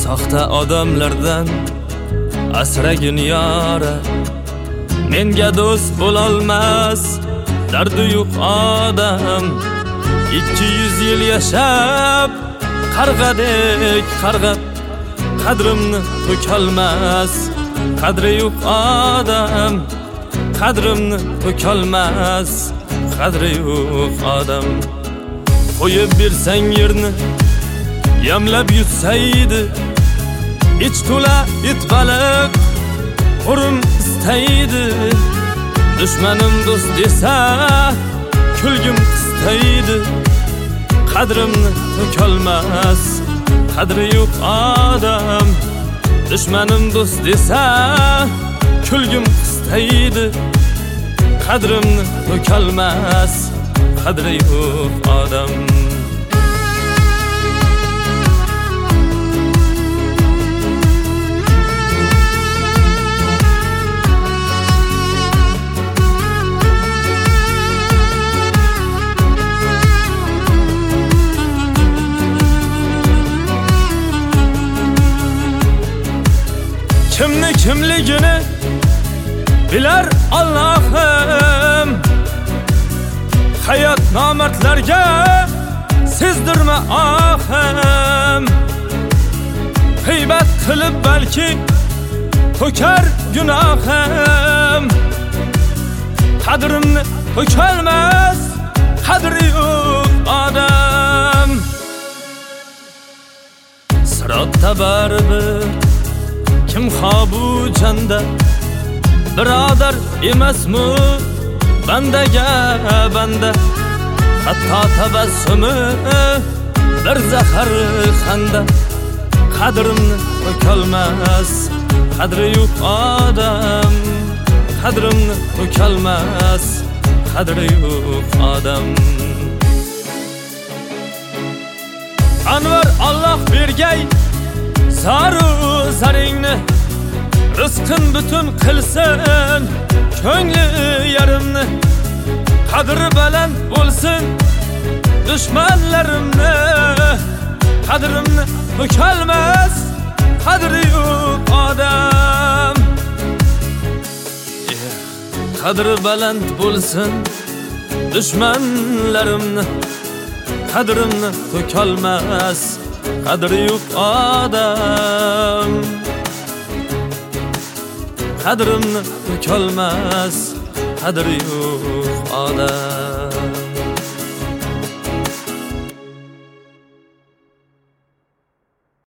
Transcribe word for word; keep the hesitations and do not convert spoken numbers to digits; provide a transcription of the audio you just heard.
soxta odamlardan asragin yora. Menga do'st bo'lolmas dardi yo'q odam. ikki yuz yil yashab qarg'adek qarg'ab qadrimni to'kolmas. Qadri yo'q odam, qadrimni to'kolmas. Qadri yo'q odam. Qo'yib bersang yerni yamlab yutsaydi. Ich to'la it baliq qo'rim istaydi. Dushmanim do'st desa kulgim qistaydi. Qadrimni to'kolmas. Qadri yo'q odam. Dushmanim do'st desa kulgim qistaydi. Qadrimni to'kolmas. Qadri yo'q odam. Kimni kimligini bilar Allohim. Hayot nomardlarga sezdirma ohim. G'iybat qilib balki to'kar gunohim. Qadrimni to'kolmas. Qadri yo'q odam. Sirotda baribir kim xobu janda birodar emasmi bandaga banda. Hatto tabassumi bir zahar xanda. Qadrimni to'kolmas. Qadri yo'q odam. Qadrimni to'kolmas. Qadri yo'q odam. Anvar Alloh bergay zaru zaringni. Rizqin butun qilsin ko'ngli yarimni. Qadri baland bo'lsin dushmanlarimni. Qadrimni to'kolmas. Qadri yo'q odam. Qadri baland bo'lsin dushmanlarimni. Qadrimni to'kolmas. Qadri yo'q odam. Qadrimni to'kolmas. Qadri yo'q odam.